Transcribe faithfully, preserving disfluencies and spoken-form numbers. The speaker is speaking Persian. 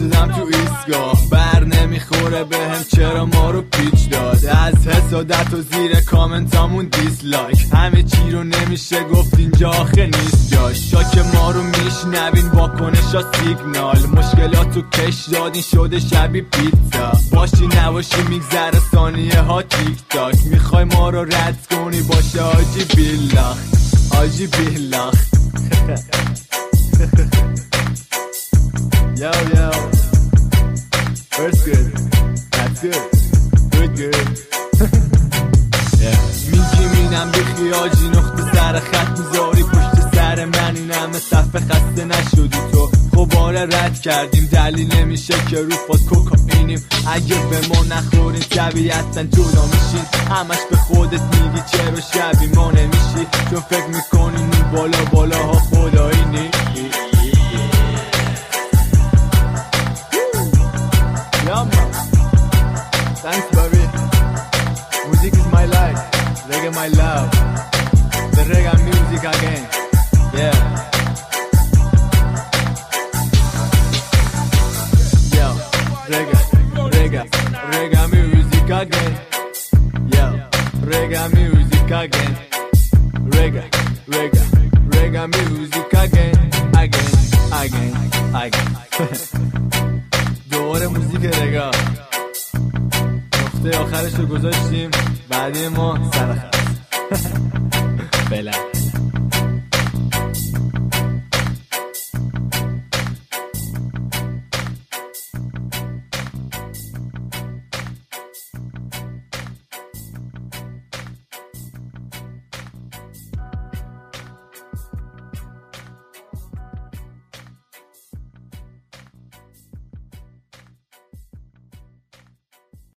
شدم تو ایستگاه، بر نمیخوره بهم چرا ما رو پیچ داد. از حسادت و زیر کامنتامون دیسلایک، همه چی رو نمیشه گفت اینجا آخه نیست جاش. شاک ما رو میشنوین واکنشا سیگنال، مشکلاتو کش دادین شده شبیه پیتزا. باشی نباشی میگذره ثانیه ها تیک تاک، میخوای ما رو رد کنی باشه آجی بیلاخ، آجی بیلاخ. Yo, yo. First good. That's good. Good, good. Yeah. میگی مینم بیخی آجی نقطه سر خط میذاری پشت سر من، این همه صفحه خسته نشدی تو. خب آره رد کردیم، دلیل نمیشه که رو فاز کوکائینیم. اگه به ما نخورین طبیعتا جدا میشین. همش به خودت میگی چرا شبیه ما نمیشی، چون فکر میکنین این بالا بالا ها خدایی نی. Yeah, man. Thanks, baby. Music is my life. Reggae my love. The reggae music again. Yeah. Yo, reggae, reggae, reggae music again. Yo, reggae music again. Reggae, reggae, reggae music again, again, again, again. دوباره موزیک رگا، نقطه آخرش رو گذاشتیم، بعدی ما سرخست. فعلا